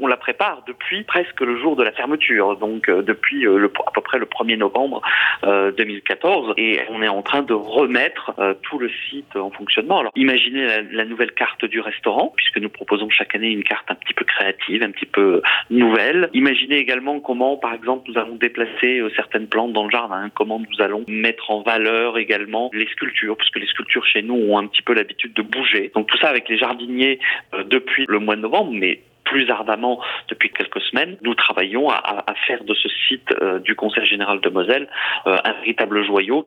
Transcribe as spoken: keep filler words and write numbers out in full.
on la prépare depuis presque le jour de la fermeture, donc euh, depuis euh, le, à peu près le premier novembre euh, deux mille quatorze, et on est en train de remettre euh, tout le site en fonctionnement. Alors imaginez la, la nouvelle carte du restaurant, puisque nous proposons chaque année une carte un petit peu créative, un petit peu nouvelle. Imaginez également comment, par exemple, nous allons déplacer euh, certaines plantes dans le jardin, comment nous allons mettre en valeur également les sculptures, puisque les sculptures chez nous ont un petit peu l'habitude de bouger. Donc tout ça avec les jardiniers euh, depuis le mois de novembre, mais plus ardemment depuis quelques semaines, nous travaillons à, à faire de ce site euh, du Conseil général de Moselle euh, un véritable joyau.